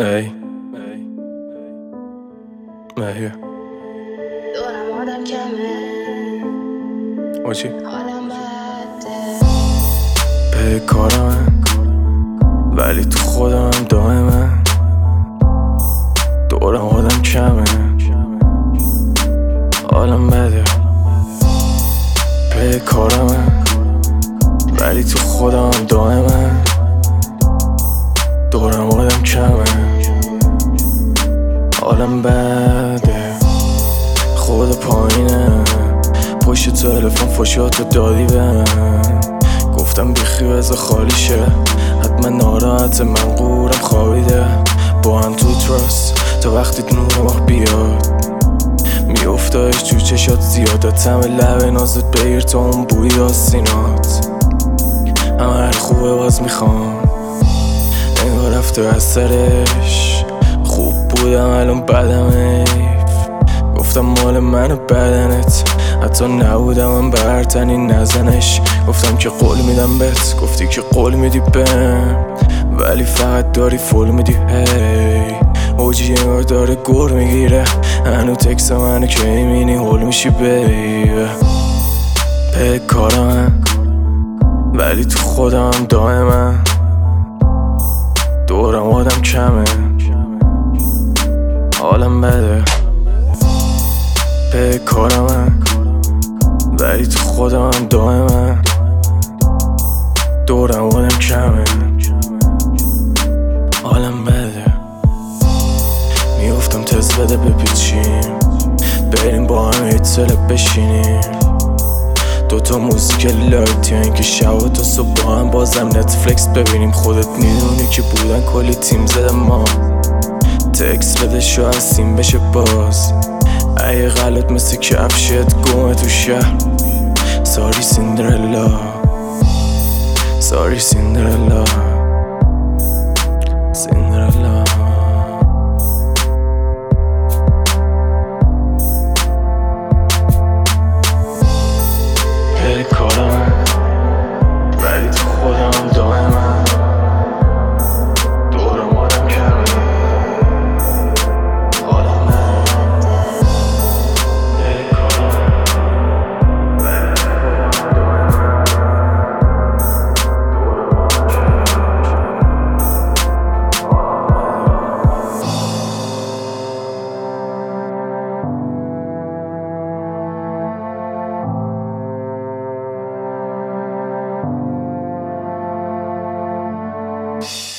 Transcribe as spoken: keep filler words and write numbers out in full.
ای مهیه دورم آدم کمه آجی حالم بده به کارمه ولی تو خودم دائمه. دورم آدم کمه حالم بده. به کارمه ولی تو خودم دائمه. دورم آدم کمه حالم بده. خود پایینه پشت تلفن فشاتو دادی بهم. گفتم بیخی بذار خالی شه، حتما ناراحت من قورم خوابیده. با هم تو تراست تا وقتی نور ماه بیاد میافتایش تو چشات زیاده. تم لب نازت بگیر تا اون بوی آسینات. همه هر خوبه باز میخوام انگار رفته از سرش. خوب بودم الان بدم ایف. گفتم مال منو بدنت، حتی نبودم من برتنی نزنش. گفتم که قول میدم بهت، گفتی که قول میدی بهم، ولی فقط داری فول میدی. هی اوجی انگار داره گر میگیره. هنو تکس منو که ایمینی هول میشی بیبه. به کارمه ولی تو خودم دائمه. دورم آدم کمه حالم بده. به کارمه ولی تو خودم دائمه. دورم آدم کمه حالم بده. میافتم تز بده بپیچیم، بریم با هم یه تلپ بشینیم. دوتا موزیک لایت یا اینکه شب و تا صبح با هم بازم نتفلکس ببینیم. خودت میدونی که بودن کلی تیم زدم ما. تکس بده شاید سیم بشه باز. ای غلط مثل کفشت گمه تو شهر. ساری سیندرلا ساری سیندرلا سیندرلا. به کارمه ولی تو خودم دائمه. دورم آدم کمه حالم بده. به کارمه ولی تو خودم دائمه. دورم آدم کمه.